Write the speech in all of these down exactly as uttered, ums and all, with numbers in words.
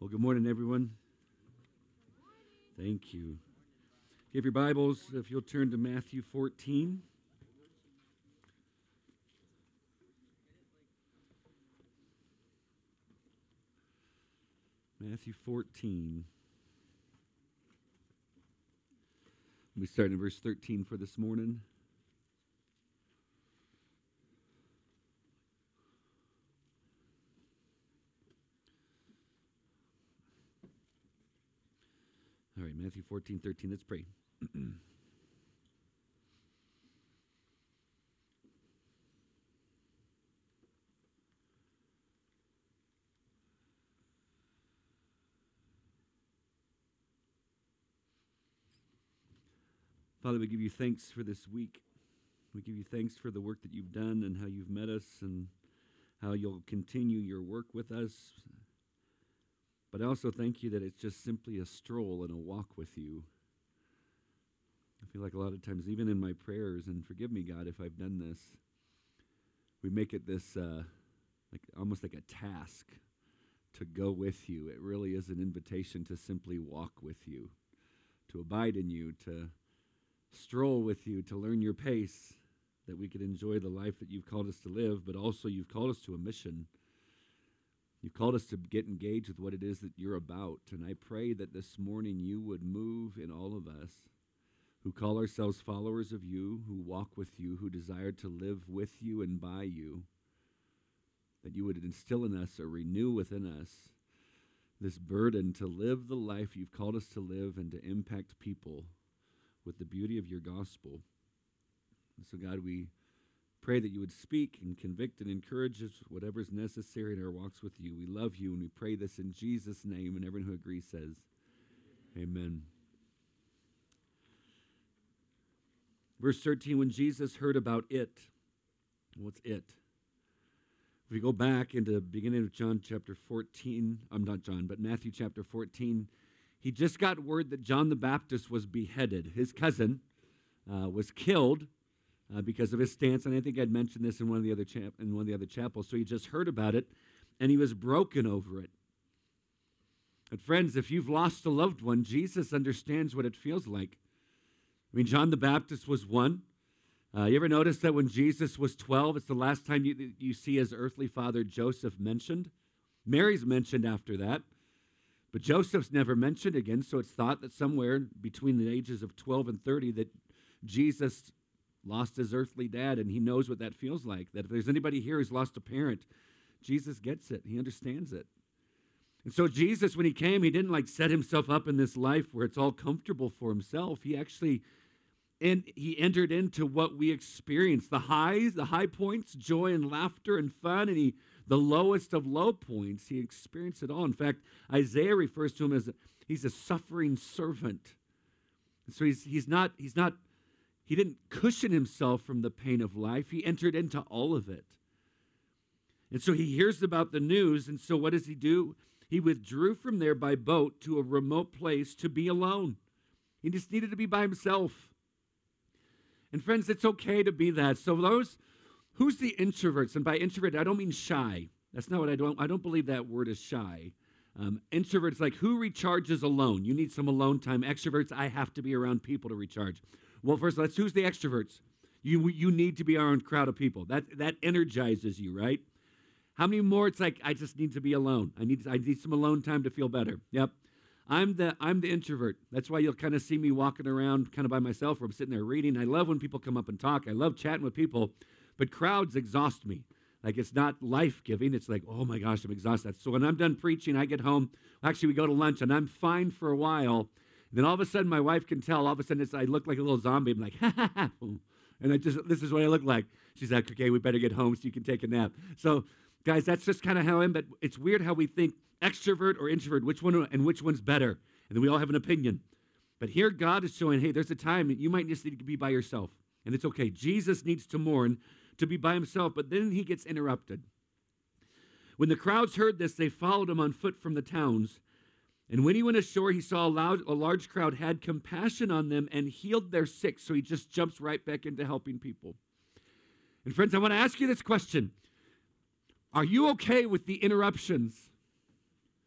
Well, good morning, everyone. Thank you. If you have your Bibles, if you'll turn to Matthew fourteen. Matthew fourteen. We start in verse thirteen for this morning. All right, Matthew fourteen, thirteen. Let's pray. Father, we give you thanks for this week. We give you thanks for the work that you've done and how you've met us and how you'll continue your work with us. But I also thank you that it's just simply a stroll and a walk with you. I feel like a lot of times, even in my prayers, and forgive me, God, if I've done this, we make it this, uh, like almost like a task to go with you. It really is an invitation to simply walk with you, to abide in you, to stroll with you, to learn your pace, that we could enjoy the life that you've called us to live, but also you've called us to a mission. You've called us to get engaged with what it is that you're about. And I pray that this morning you would move in all of us who call ourselves followers of you, who walk with you, who desire to live with you and by you, that you would instill in us or renew within us this burden to live the life you've called us to live and to impact people with the beauty of your gospel. And so, God, we pray that you would speak and convict and encourage us, whatever is necessary in our walks with you. We love you, and we pray this in Jesus' name, and everyone who agrees says, amen. Verse thirteen, when Jesus heard about it, what's it? If we go back into the beginning of John chapter fourteen, I'm not John, but Matthew chapter fourteen, he just got word that John the Baptist was beheaded. His cousin uh, was killed uh, because of his stance, and I think I'd mentioned this in one of the other chap- in one of the other chapels. So he just heard about it, and he was broken over it. But friends, if you've lost a loved one, Jesus understands what it feels like. I mean, John the Baptist was one. Uh, you ever notice that when Jesus was twelve, it's the last time you, you see his earthly father Joseph mentioned? Mary's mentioned after that. But Joseph's never mentioned again, so it's thought that somewhere between the ages of twelve and thirty that Jesus lost his earthly dad, and he knows what that feels like, that if there's anybody here who's lost a parent, Jesus gets it. He understands it. And so Jesus, when he came, he didn't like set himself up in this life where it's all comfortable for himself. He actually, and he entered into what we experience, the highs, the high points, joy and laughter and fun, and he the lowest of low points, he experienced it all. In fact, Isaiah refers to him as a, he's a suffering servant. So he's he's not he's not he didn't cushion himself from the pain of life. He entered into all of it. And so he hears about the news, and so what does he do? He withdrew from there by boat to a remote place to be alone. He just needed to be by himself. And friends, it's okay to be that. So those Who's the introverts? And by introvert, I don't mean shy. That's not what I don't, I don't believe that word is shy. Um, introverts, like who recharges alone? You need some alone time. Extroverts, I have to be around people to recharge. Well, first, let's, who's the extroverts? You you need to be around a crowd of people. That that energizes you, right? How many more? It's like, I just need to be alone. I need I need some alone time to feel better. Yep. I'm the I'm the introvert. That's why you'll kind of see me walking around kind of by myself, or I'm sitting there reading. I love when people come up and talk. I love chatting with people. But crowds exhaust me. Like, it's not life-giving. It's like, oh, my gosh, I'm exhausted. So when I'm done preaching, I get home. Actually, we go to lunch, and I'm fine for a while. Then all of a sudden, my wife can tell. All of a sudden, it's, I look like a little zombie. I'm like, ha, ha, ha. And I just, this is what I look like. She's like, okay, we better get home so you can take a nap. So, guys, that's just kind of how I am. But it's weird how we think extrovert or introvert, which one and which one's better. And then we all have an opinion. But here God is showing, hey, there's a time that you might just need to be by yourself. And it's okay. Jesus needs to mourn to be by himself, but then he gets interrupted. When the crowds heard this, they followed him on foot from the towns. And when he went ashore, he saw a, loud, a large crowd, had compassion on them, and healed their sick. So he just jumps right back into helping people. And friends, I want to ask you this question. Are you okay with the interruptions?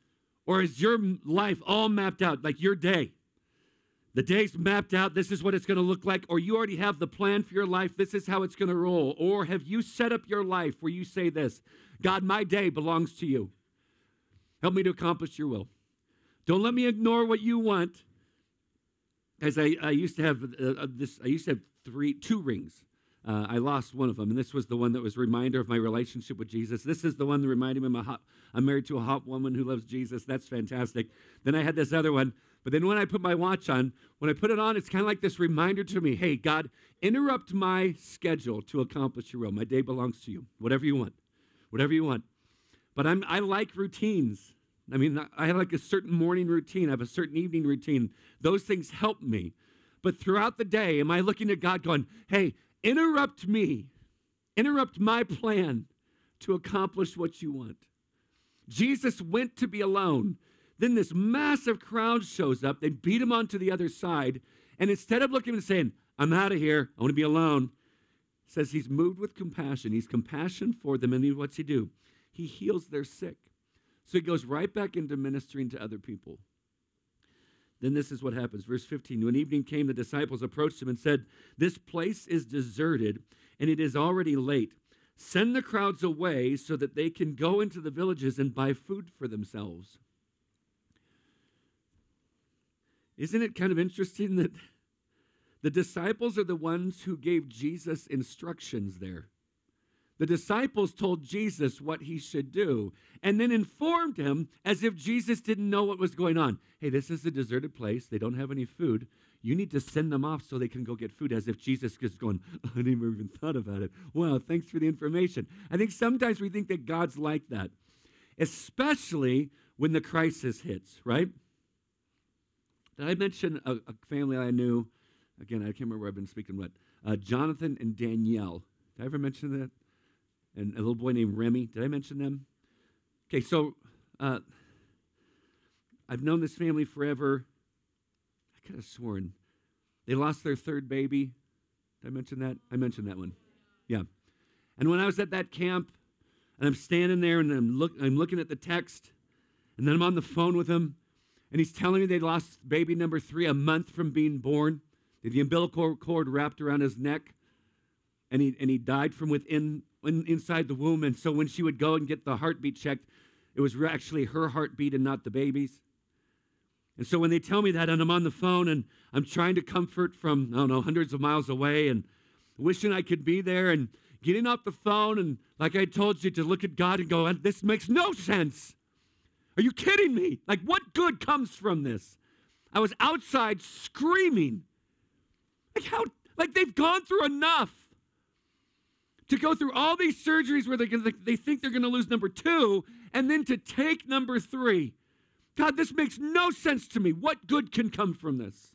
Or is your life all mapped out, like your day? The day's mapped out, this is what it's going to look like. Or you already have the plan for your life, this is how it's going to roll. Or have you set up your life where you say this, God, my day belongs to you. Help me to accomplish your will. Don't let me ignore what you want. As I, I used to have uh, this, I used to have three, two rings. Uh, I lost one of them, and this was the one that was a reminder of my relationship with Jesus. This is the one that reminded me I'm, a hot, I'm married to a hot woman who loves Jesus. That's fantastic. Then I had this other one. But then when I put my watch on, when I put it on, it's kind of like this reminder to me, hey, God, interrupt my schedule to accomplish your will. My day belongs to you. Whatever you want. Whatever you want. But I'm, I like routines. I mean, I have like a certain morning routine. I have a certain evening routine. Those things help me. But throughout the day, am I looking at God going, hey, interrupt me. Interrupt my plan to accomplish what you want. Jesus went to be alone. Then this massive crowd shows up. They beat him onto the other side. And instead of looking and saying, I'm out of here, I want to be alone, says he's moved with compassion. He's compassion for them. And what's he do? He heals their sick. So he goes right back into ministering to other people. Then this is what happens. Verse fifteen, when evening came, the disciples approached him and said, this place is deserted, and it is already late. Send the crowds away so that they can go into the villages and buy food for themselves. Isn't it kind of interesting that the disciples are the ones who gave Jesus instructions there? The disciples told Jesus what he should do and then informed him as if Jesus didn't know what was going on. Hey, this is a deserted place. They don't have any food. You need to send them off so they can go get food, as if Jesus is going, I never even thought about it. Well, thanks for the information. I think sometimes we think that God's like that, especially when the crisis hits, right? Did I mention a, a family I knew? Again, I can't remember where I've been speaking, but uh, Jonathan and Danielle. Did I ever mention that? And a little boy named Remy. Did I mention them? Okay, so uh, I've known this family forever. I could have sworn. They lost their third baby. Did I mention that? I mentioned that one. Yeah. And when I was at that camp, and I'm standing there, and I'm, look, I'm looking at the text, and then I'm on the phone with him, and he's telling me they lost baby number three a month from being born. The umbilical cord wrapped around his neck, and he and he died from within in, inside the womb. And so when she would go and get the heartbeat checked, it was actually her heartbeat and not the baby's. And so when they tell me that, and I'm on the phone, and I'm trying to comfort from, I don't know, hundreds of miles away, and wishing I could be there, and getting off the phone, and like I told you, to look at God and go, this makes no sense. Are you kidding me? Like, what good comes from this? I was outside screaming. Like, how, like they've gone through enough to go through all these surgeries where they, they think they're going to lose number two, and then to take number three. God, this makes no sense to me. What good can come from this?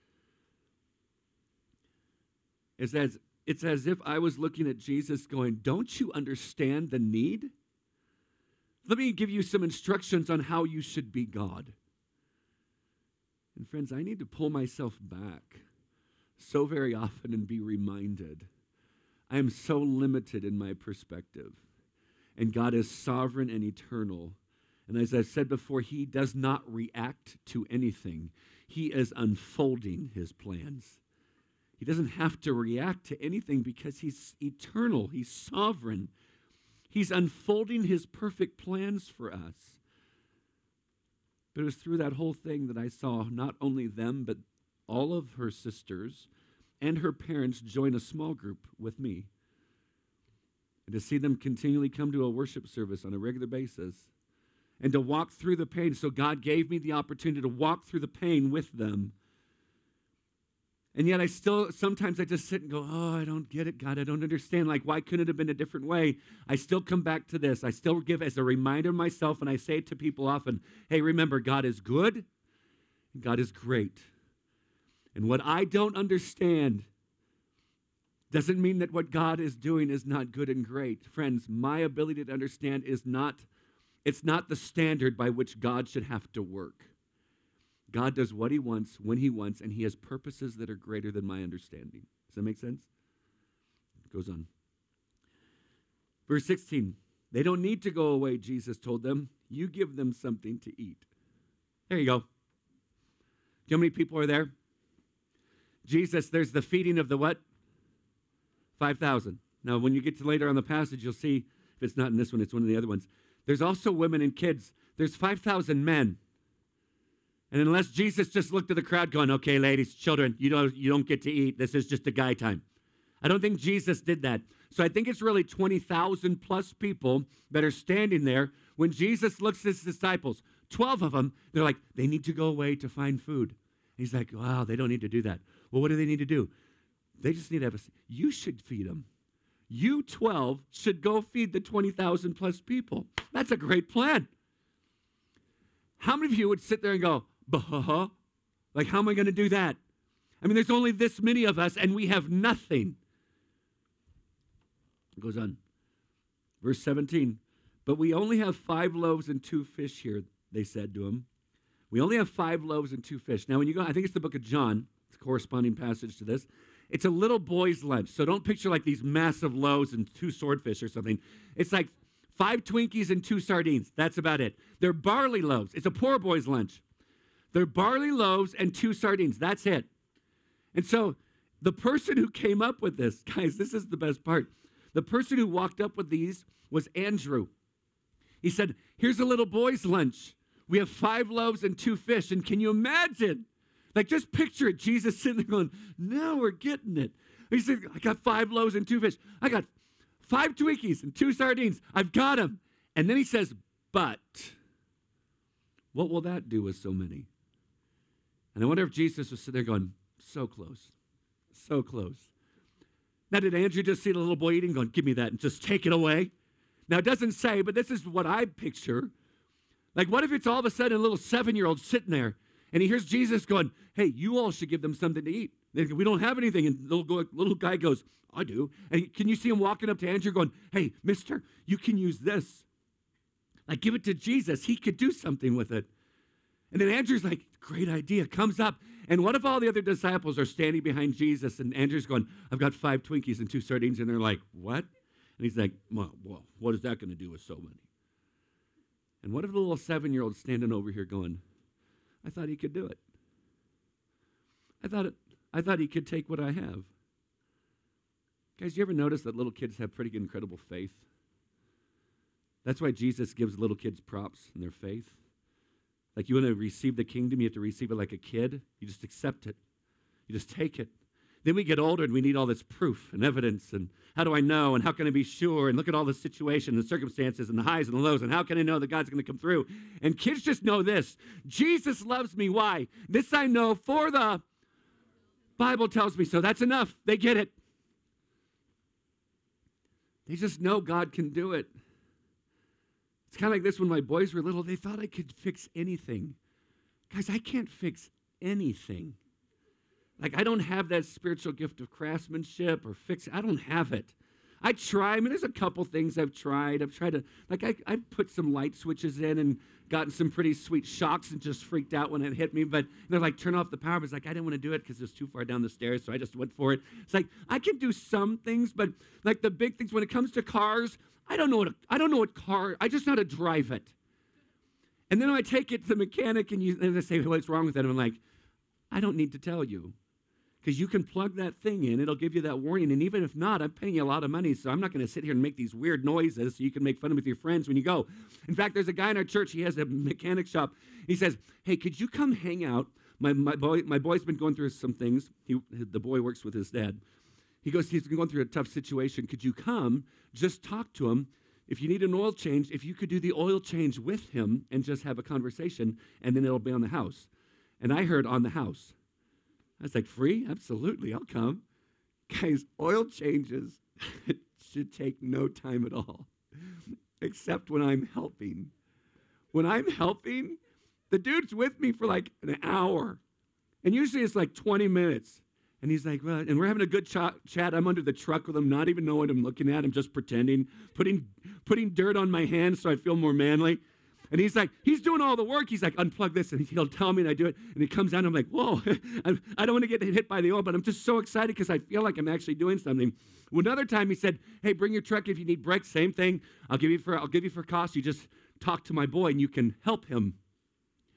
It's as, it's as if I was looking at Jesus going, don't you understand the need? Let me give you some instructions on how you should be God. And friends, I need to pull myself back so very often and be reminded I am so limited in my perspective. And God is sovereign and eternal. And as I've said before, he does not react to anything. He is unfolding his plans. He doesn't have to react to anything because he's eternal. He's sovereign. He's unfolding his perfect plans for us. But it was through that whole thing that I saw not only them, but all of her sisters and her parents join a small group with me. And to see them continually come to a worship service on a regular basis and to walk through the pain. So God gave me the opportunity to walk through the pain with them. And yet I still, sometimes I just sit and go, oh, I don't get it, God. I don't understand. Like, why couldn't it have been a different way? I still come back to this. I still give as a reminder of myself, and I say it to people often, hey, remember, God is good and God is great. And what I don't understand doesn't mean that what God is doing is not good and great. Friends, my ability to understand is not, it's not the standard by which God should have to work. God does what he wants, when he wants, and he has purposes that are greater than my understanding. Does that make sense? It goes on. Verse sixteen, they don't need to go away, Jesus told them. You give them something to eat. There you go. Do you know how many people are there? Jesus, there's the feeding of the what? five thousand. Now, when you get to later on the passage, you'll see, if it's not in this one, it's one of the other ones. There's also women and kids. There's five thousand men. And unless Jesus just looked at the crowd going, okay, ladies, children, you don't, you don't get to eat. This is just a guy time. I don't think Jesus did that. So I think it's really twenty thousand plus people that are standing there when Jesus looks at his disciples. twelve of them, they're like, they need to go away to find food. He's like, wow, they don't need to do that. Well, what do they need to do? They just need to have a, you should feed them. You twelve should go feed the twenty thousand plus people. That's a great plan. How many of you would sit there and go, bah, like, how am I going to do that? I mean, there's only this many of us, and we have nothing. It goes on. Verse seventeen, but we only have five loaves and two fish here, they said to him. We only have five loaves and two fish. Now, when you go, I think it's the book of John, it's a corresponding passage to this. It's a little boy's lunch. So don't picture like these massive loaves and two swordfish or something. It's like five Twinkies and two sardines. That's about it. They're barley loaves. It's a poor boy's lunch. They're barley loaves and two sardines. That's it. And so the person who came up with this, guys, this is the best part. The person who walked up with these was Andrew. He said, here's a little boy's lunch. We have five loaves and two fish. And can you imagine? Like, just picture it. Jesus sitting there going, now we're getting it. He said, I got five loaves and two fish. I got five Twinkies and two sardines. I've got them. And then he says, but what will that do with so many? And I wonder if Jesus was sitting there going, so close, so close. Now, did Andrew just see the little boy eating going, give me that and just take it away? Now, it doesn't say, but this is what I picture. Like, what if it's all of a sudden a little seven-year-old sitting there, and he hears Jesus going, hey, you all should give them something to eat. They go, we don't have anything. And the little, little guy goes, I do. And can you see him walking up to Andrew going, hey, mister, you can use this. Like, give it to Jesus. He could do something with it. And then Andrew's like, great idea, comes up. And what if all the other disciples are standing behind Jesus, and Andrew's going, I've got five Twinkies and two sardines. And they're like, what? And he's like, well, well what is that going to do with so many? And what if the little seven-year-old standing over here going, I thought he could do it. I thought it, I thought he could take what I have. Guys, you ever notice that little kids have pretty incredible faith? That's why Jesus gives little kids props in their faith. Like, you want to receive the kingdom, you have to receive it like a kid. You just accept it. You just take it. Then we get older and we need all this proof and evidence, and how do I know, and how can I be sure, and look at all the situation and the circumstances and the highs and the lows, and how can I know that God's going to come through? And kids just know this. Jesus loves me. Why? This I know, for the Bible tells me so. That's enough. They get it. They just know God can do it. It's kind of like this. When my boys were little, they thought I could fix anything. Guys, I can't fix anything. Like, I don't have that spiritual gift of craftsmanship or fix. I don't have it. I try. I mean, there's a couple things I've tried. I've tried to, like, I, I've put some light switches in and gotten some pretty sweet shocks and just freaked out when it hit me. But they're like, turn off the power. But it's like, I didn't want to do it because it was too far down the stairs, so I just went for it. It's like, I can do some things, but like the big things, when it comes to cars, I don't know what, a, I don't know what car, I just know how to drive it. And then I take it to the mechanic and, you, and they say, what's wrong with it? And I'm like, I don't need to tell you. Because you can plug that thing in, it'll give you that warning. And even if not, I'm paying you a lot of money, so I'm not going to sit here and make these weird noises so you can make fun of with your friends when you go. In fact, there's a guy in our church, he has a mechanic shop. He says, hey, could you come hang out? My, my, boy, my boy's been going through some things. He, the boy works with his dad. He goes, he's been going through a tough situation. Could you come, just talk to him? If you need an oil change, if you could do the oil change with him and just have a conversation, and then it'll be on the house. And I heard on the house. I was like, free? Absolutely, I'll come. Guys, oil changes should take no time at all, except when I'm helping. When I'm helping, the dude's with me for like an hour. And usually it's like twenty minutes. And he's like, well, and we're having a good ch- chat. I'm under the truck with him, not even knowing I'm looking at him, just pretending, putting, putting dirt on my hands so I feel more manly. And he's like, he's doing all the work. He's like, unplug this. And he'll tell me, and I do it. And he comes out, and I'm like, whoa, I don't want to get hit by the oil, but I'm just so excited because I feel like I'm actually doing something. Well, another time he said, hey, bring your truck if you need brakes. Same thing. I'll give you for, I'll give you for cost. You just talk to my boy, and you can help him.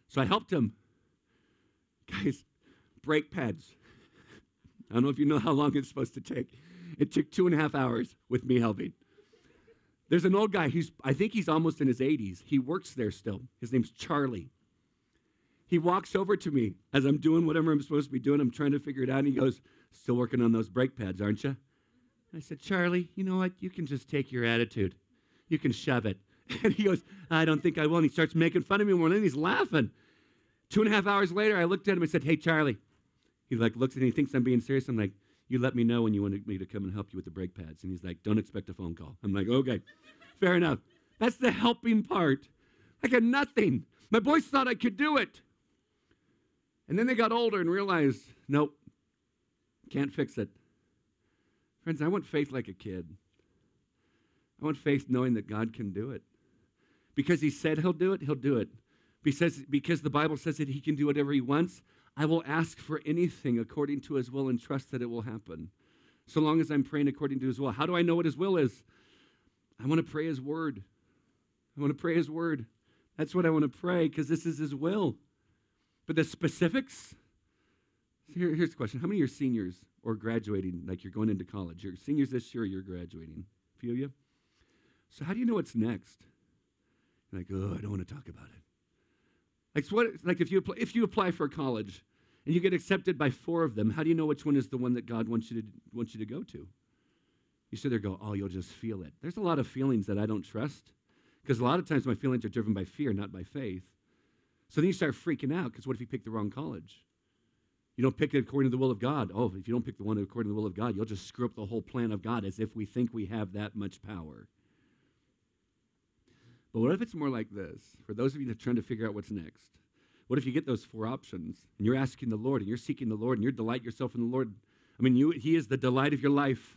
So I helped him. Guys, brake pads. I don't know if you know how long it's supposed to take. It took two and a half hours with me helping. There's an old guy, he's, I think he's almost in his eighties. He works there still. His name's Charlie. He walks over to me as I'm doing whatever I'm supposed to be doing. I'm trying to figure it out. And he goes, still working on those brake pads, aren't you? I said, Charlie, you know what? You can just take your attitude. You can shove it. And he goes, I don't think I will. And he starts making fun of me more, and he's laughing. Two and a half hours later, I looked at him and said, hey, Charlie. He like looks at me and he thinks I'm being serious. I'm like, you let me know when you want me to come and help you with the brake pads. And he's like, don't expect a phone call. I'm like, okay, fair enough. That's the helping part. I got nothing. My boys thought I could do it. And then they got older and realized, nope, can't fix it. Friends, I want faith like a kid. I want faith knowing that God can do it. Because he said he'll do it, he'll do it. Because, because the Bible says that he can do whatever he wants, I will ask for anything according to his will and trust that it will happen. So long as I'm praying according to his will. How do I know what his will is? I want to pray his word. I want to pray his word. That's what I want to pray because this is his will. But the specifics, here, here's the question. How many of you are seniors or graduating, like you're going into college? You're seniors this year or you're graduating? A few of you? So how do you know what's next? You're like, oh, I don't want to talk about it. Like, so what, like if you apply, if you apply for college and you get accepted by four of them, how do you know which one is the one that God wants you to wants you to go to? You sit there and go, oh, you'll just feel it. There's a lot of feelings that I don't trust because a lot of times my feelings are driven by fear, not by faith. So then you start freaking out because what if you pick the wrong college? You don't pick it according to the will of God. Oh, if you don't pick the one according to the will of God, you'll just screw up the whole plan of God as if we think we have that much power. But what if it's more like this? For those of you that are trying to figure out what's next, what if you get those four options and you're asking the Lord and you're seeking the Lord and you delight yourself in the Lord? I mean, you, he is the delight of your life.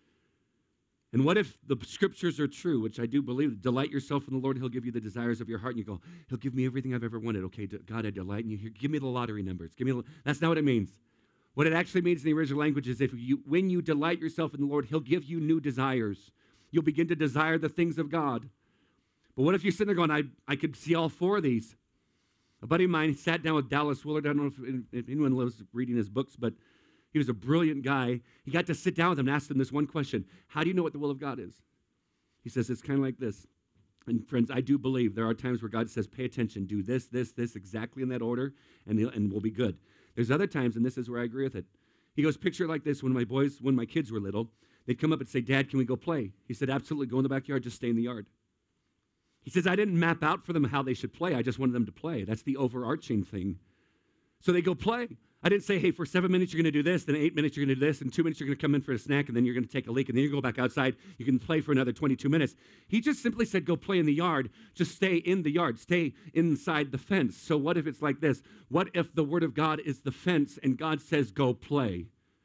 And what if the scriptures are true, which I do believe, delight yourself in the Lord, he'll give you the desires of your heart. And you go, he'll give me everything I've ever wanted. Okay, God, I delight in you. Here, give me the lottery numbers. Give me. The, that's not what it means. What it actually means in the original language is if you, when you delight yourself in the Lord, he'll give you new desires. You'll begin to desire the things of God. But what if you're sitting there going, I, I could see all four of these? A buddy of mine sat down with Dallas Willard. I don't know if, if anyone loves reading his books, but he was a brilliant guy. He got to sit down with him and ask him this one question. How do you know what the will of God is? He says, it's kind of like this. And friends, I do believe there are times where God says, pay attention, do this, this, this, exactly in that order, and, and we'll be good. There's other times, and this is where I agree with it. He goes, picture it like this. When my boys, when my kids were little, they'd come up and say, Dad, can we go play? He said, absolutely, go in the backyard, just stay in the yard. He says, I didn't map out for them how they should play. I just wanted them to play. That's the overarching thing. So they go play. I didn't say, hey, for seven minutes you're going to do this, then eight minutes you're going to do this, and two minutes you're going to come in for a snack, and then you're going to take a leak, and then you go back outside. You can play for another twenty-two minutes. He just simply said, go play in the yard. Just stay in the yard. Stay inside the fence. So what if it's like this? What if the Word of God is the fence, and God says, go play?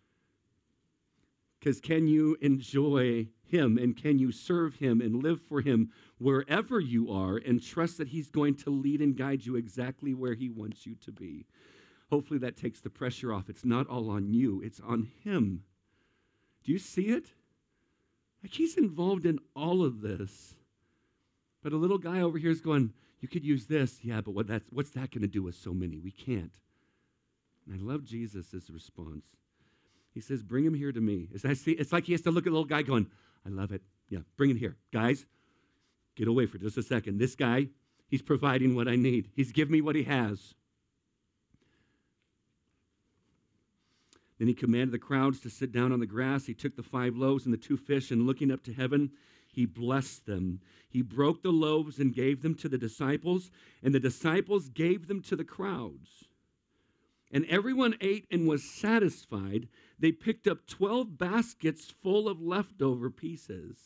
Because can you enjoy him, and can you serve him and live for him wherever you are and trust that he's going to lead and guide you exactly where he wants you to be? Hopefully that takes the pressure off. It's not all on you. It's on him. Do you see it? Like he's involved in all of this. But a little guy over here is going, you could use this. Yeah, but what that's, what's that going to do with so many? We can't. And I love Jesus' response. He says, bring him here to me. It's, I see, it's like he has to look at the little guy going, I love it. Yeah, bring it here. Guys, get away for just a second. This guy, he's providing what I need. He's given me what he has. Then he commanded the crowds to sit down on the grass. He took the five loaves and the two fish, and looking up to heaven, he blessed them. He broke the loaves and gave them to the disciples, and the disciples gave them to the crowds. And everyone ate and was satisfied. They picked up twelve baskets full of leftover pieces.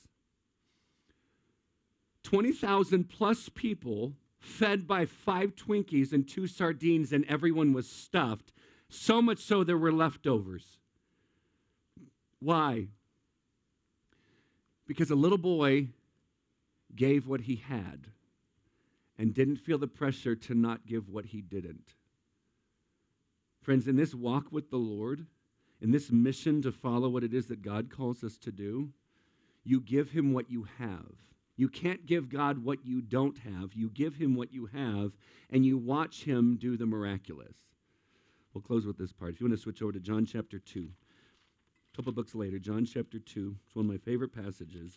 twenty thousand plus people fed by five Twinkies and two sardines, and everyone was stuffed. So much so there were leftovers. Why? Because a little boy gave what he had and didn't feel the pressure to not give what he didn't. Friends, in this walk with the Lord, in this mission to follow what it is that God calls us to do, you give him what you have. You can't give God what you don't have. You give him what you have, and you watch him do the miraculous. We'll close with this part. If you want to switch over to John chapter two, a couple books later, John chapter two. It's one of my favorite passages.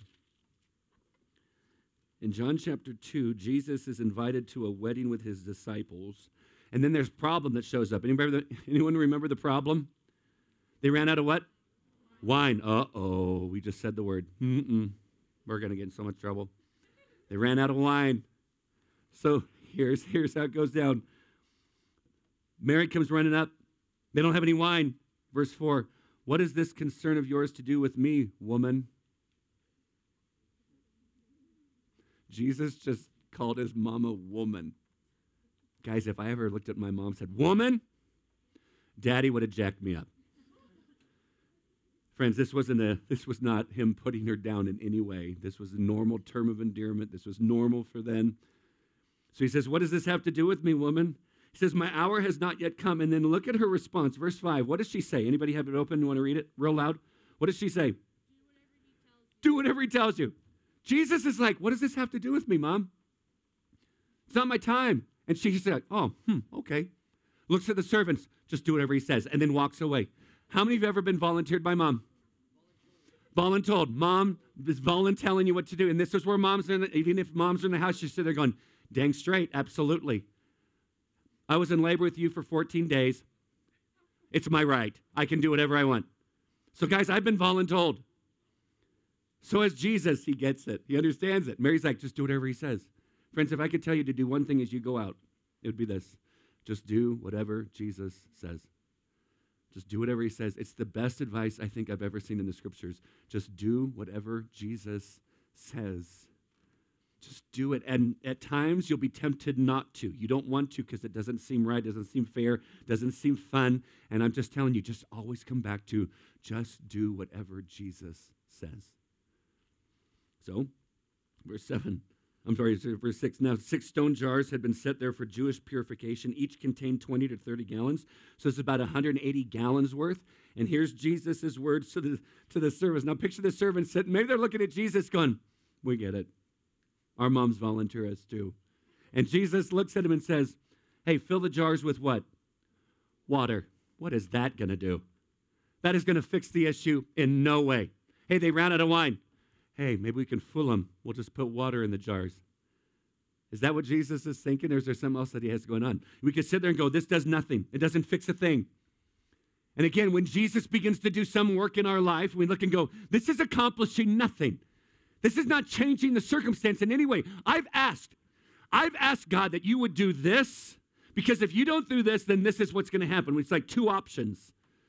In John chapter two, Jesus is invited to a wedding with his disciples, and then there's a problem that shows up. Anybody, anyone remember the problem? They ran out of what? Wine. Uh-oh, we just said the word. Mm-mm. We're going to get in so much trouble. They ran out of wine. So here's, here's how it goes down. Mary comes running up. They don't have any wine. Verse four, what is this concern of yours to do with me, woman? Jesus just called his mama woman. Guys, if I ever looked at my mom and said, woman, Daddy would have jacked me up. Friends, this wasn't a this was not him putting her down in any way. This was a normal term of endearment. This was normal for them. So he says, what does this have to do with me, woman? He says, my hour has not yet come. And then look at her response. Verse five, what does she say? Anybody have it open? You want to read it real loud? What does she say? Do whatever he tells you. Jesus is like, what does this have to do with me, Mom? It's not my time. And she said, oh, hmm, okay. Looks at the servants, just do whatever he says, and then walks away. How many of you have ever been volunteered by Mom? Voluntold. Mom is voluntelling you what to do. And this is where moms are in the, even if moms are in the house, you sit there going, dang straight, absolutely. I was in labor with you for fourteen days. It's my right. I can do whatever I want. So guys, I've been voluntold. So as Jesus, he gets it. He understands it. Mary's like, just do whatever he says. Friends, if I could tell you to do one thing as you go out, it would be this. Just do whatever Jesus says. Just do whatever he says. It's the best advice I think I've ever seen in the scriptures. Just do whatever Jesus says. Just do it. And at times you'll be tempted not to. You don't want to because it doesn't seem right, doesn't seem fair, doesn't seem fun. And I'm just telling you, just always come back to just do whatever Jesus says. So, verse seven. I'm sorry, verse six. Now, six stone jars had been set there for Jewish purification. Each contained twenty to thirty gallons. So it's about one hundred eighty gallons worth. And here's Jesus' words to the, to the servants. Now, picture the servants sitting. Maybe they're looking at Jesus going, we get it. Our moms volunteer us too. And Jesus looks at him and says, hey, fill the jars with what? Water. What is that going to do? That is going to fix the issue in no way. Hey, they ran out of wine. Hey, maybe we can fool them. We'll just put water in the jars. Is that what Jesus is thinking, or is there something else that he has going on? We could sit there and go, this does nothing. It doesn't fix a thing. And again, when Jesus begins to do some work in our life, we look and go, this is accomplishing nothing. This is not changing the circumstance in any way. I've asked, I've asked God that you would do this, because if you don't do this, then this is what's going to happen. It's like two options.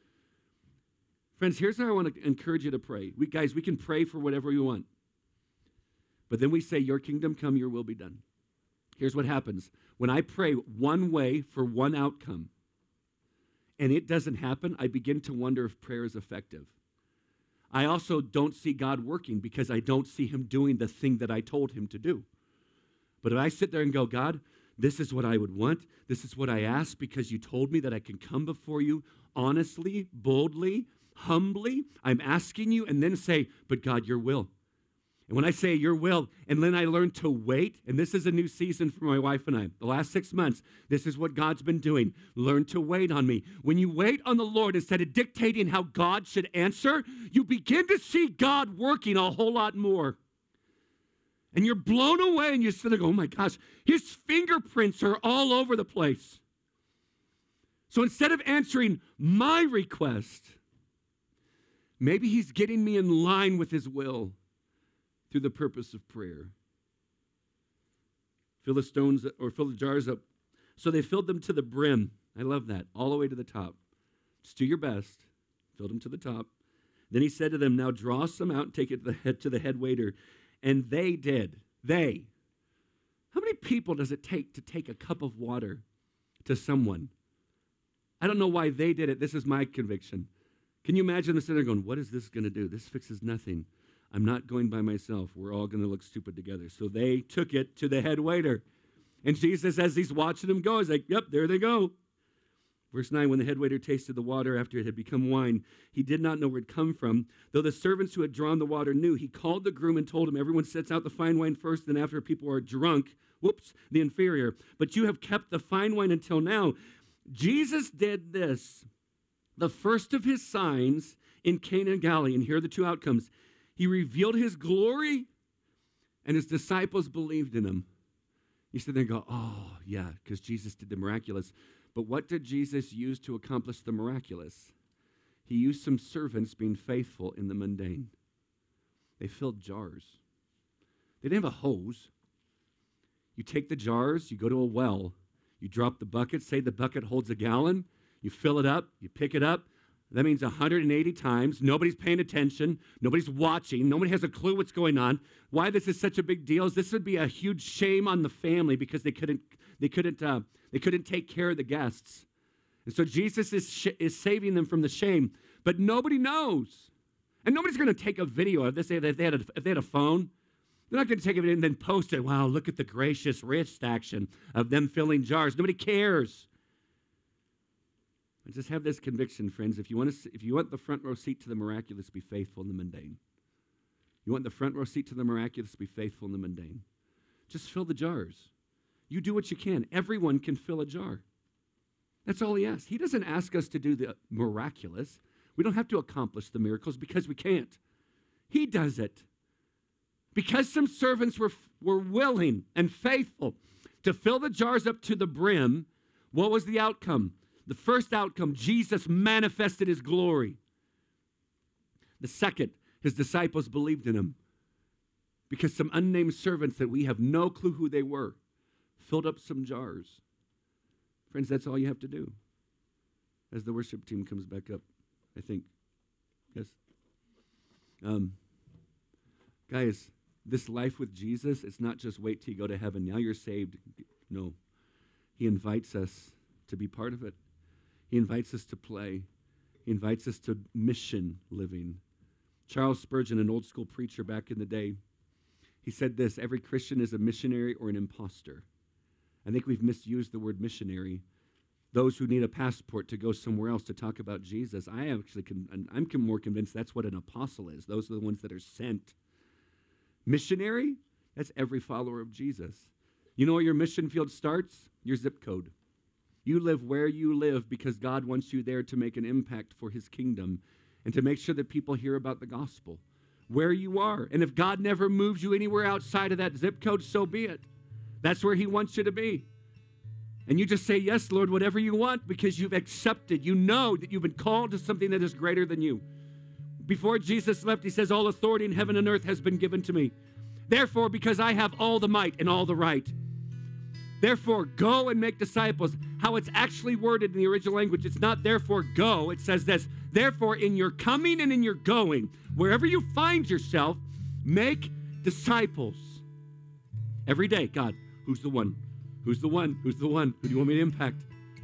Friends, here's how I want to encourage you to pray. We, guys, we can pray for whatever we want. But then we say, your kingdom come, your will be done. Here's what happens. When I pray one way for one outcome, and it doesn't happen, I begin to wonder if prayer is effective. I also don't see God working because I don't see him doing the thing that I told him to do. But if I sit there and go, God, this is what I would want. This is what I ask because you told me that I can come before you honestly, boldly, humbly. I'm asking you, and then say, but God, your will. And when I say your will, and then I learn to wait, and this is a new season for my wife and I. The last six months, this is what God's been doing. Learn to wait on me. When you wait on the Lord instead of dictating how God should answer, you begin to see God working a whole lot more. And you're blown away, and you sit there and go, oh my gosh, his fingerprints are all over the place. So instead of answering my request, maybe he's getting me in line with his will through the purpose of prayer. Fill the stones or fill the jars up. So they filled them to the brim. I love that. All the way to the top. Just do your best. Filled them to the top. Then he said to them, now draw some out and take it to the head, to the head waiter. And they did. They. How many people does it take to take a cup of water to someone? I don't know why they did it. This is my conviction. Can you imagine them sitting there going, what is this going to do? This fixes nothing. I'm not going by myself. We're all going to look stupid together. So they took it to the head waiter. And Jesus, as he's watching them go, is like, yep, there they go. Verse nine, when the head waiter tasted the water after it had become wine, he did not know where it had come from. Though the servants who had drawn the water knew, he called the groom and told him, everyone sets out the fine wine first, then after people are drunk, whoops, the inferior. But you have kept the fine wine until now. Jesus did this, the first of his signs in Cana and Galilee. And here are the two outcomes. He revealed his glory, and his disciples believed in him. You sit there and go, oh, yeah, because Jesus did the miraculous. But what did Jesus use to accomplish the miraculous? He used some servants being faithful in the mundane. They filled jars. They didn't have a hose. You take the jars, you go to a well, you drop the bucket, say the bucket holds a gallon, you fill it up, you pick it up. That means one hundred eighty times. Nobody's paying attention. Nobody's watching. Nobody has a clue what's going on. Why this is such a big deal is this would be a huge shame on the family because they couldn't, they couldn't, uh, they couldn't take care of the guests. And so Jesus is sh- is saving them from the shame. But nobody knows, and nobody's going to take a video of this. If they had a, if they had a phone, they're not going to take it and then post it. Wow, look at the gracious wrist action of them filling jars. Nobody cares. I just have this conviction, friends. If you want to, if you want the front row seat to the miraculous, be faithful in the mundane. You want the front row seat to the miraculous, be faithful in the mundane. Just fill the jars. You do what you can. Everyone can fill a jar. That's all he asks. He doesn't ask us to do the miraculous. We don't have to accomplish the miracles because we can't. He does it. Because some servants were, were willing and faithful to fill the jars up to the brim, what was the outcome? The first outcome, Jesus manifested his glory. The second, his disciples believed in him because some unnamed servants that we have no clue who they were filled up some jars. Friends, that's all you have to do. As the worship team comes back up, I think. Yes? Um, guys, this life with Jesus, it's not just wait till you go to heaven. Now you're saved. No. He invites us to be part of it. He invites us to play. He invites us to mission living. Charles Spurgeon, an old school preacher back in the day, he said this, every Christian is a missionary or an imposter. I think we've misused the word missionary. Those who need a passport to go somewhere else to talk about Jesus, I actually can, I'm more convinced that's what an apostle is. Those are the ones that are sent. Missionary, that's every follower of Jesus. You know where your mission field starts? Your zip code. You live where you live because God wants you there to make an impact for his kingdom and to make sure that people hear about the gospel. Where you are. And if God never moves you anywhere outside of that zip code, so be it. That's where he wants you to be. And you just say, yes, Lord, whatever you want, because you've accepted. You know that you've been called to something that is greater than you. Before Jesus left, he says, all authority in heaven and earth has been given to me. Therefore, because I have all the might and all the right, therefore, go and make disciples. How it's actually worded in the original language, it's not therefore go. It says this, therefore, in your coming and in your going, wherever you find yourself, make disciples. Every day, God, who's the one? Who's the one? Who's the one? Who do you want me to impact?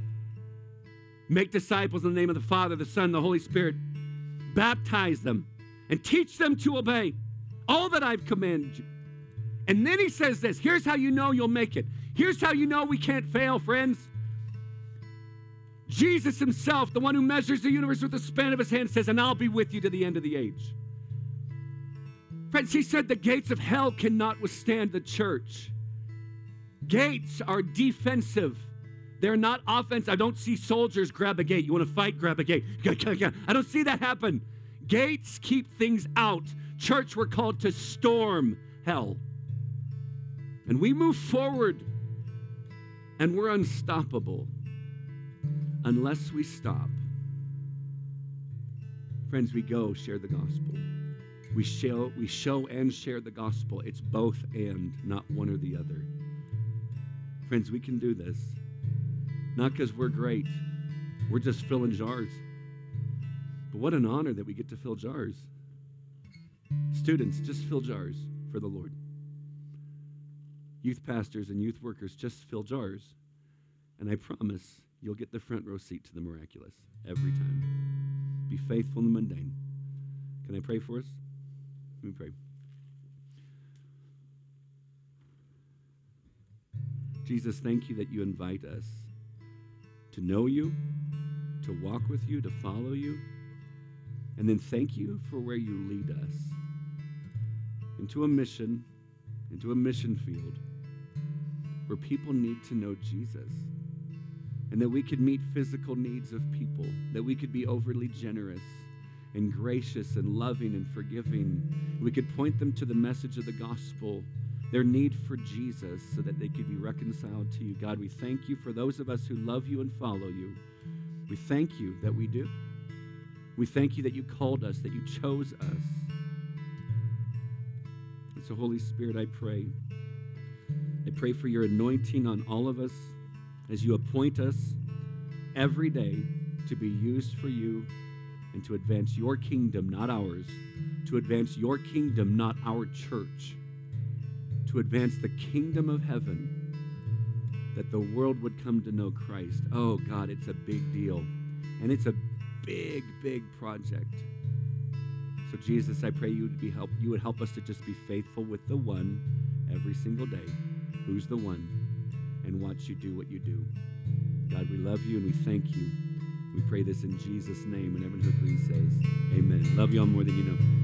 Make disciples in the name of the Father, the Son, the Holy Spirit. Baptize them and teach them to obey all that I've commanded you. And then he says this, here's how you know you'll make it. Here's how you know we can't fail, friends. Jesus himself, the one who measures the universe with the span of his hand, says, and I'll be with you to the end of the age. Friends, he said the gates of hell cannot withstand the church. Gates are defensive. They're not offensive. I don't see soldiers grab a gate. You want to fight? Grab a gate. I don't see that happen. Gates keep things out. Church, we're called to storm hell. And we move forward, and we're unstoppable unless we stop. Friends, we go share the gospel. We show, we show and share the gospel. It's both and, not one or the other. Friends, we can do this. Not because we're great. We're just filling jars. But what an honor that we get to fill jars. Students, just fill jars for the Lord. Youth pastors and youth workers, just fill jars. And I promise you'll get the front row seat to the miraculous every time. Be faithful in the mundane. Can I pray for us? Let me pray. Jesus, thank you that you invite us to know you, to walk with you, to follow you. And then thank you for where you lead us into a mission, into a mission field where people need to know Jesus, and that we could meet physical needs of people, that we could be overly generous and gracious and loving and forgiving. We could point them to the message of the gospel, their need for Jesus, so that they could be reconciled to you. God, we thank you for those of us who love you and follow you. We thank you that we do. We thank you that you called us, that you chose us. And so, Holy Spirit, I pray. I pray for your anointing on all of us as you appoint us every day to be used for you and to advance your kingdom, not ours, to advance your kingdom, not our church, to advance the kingdom of heaven, that the world would come to know Christ. Oh, God, it's a big deal, and it's a big, big project. So, Jesus, I pray you would be help. You would help us to just be faithful with the one every single day. Who's the one? And watch you do what you do. God, we love you and we thank you. We pray this in Jesus' name, and everyone who agrees says, amen. Love you all more than you know.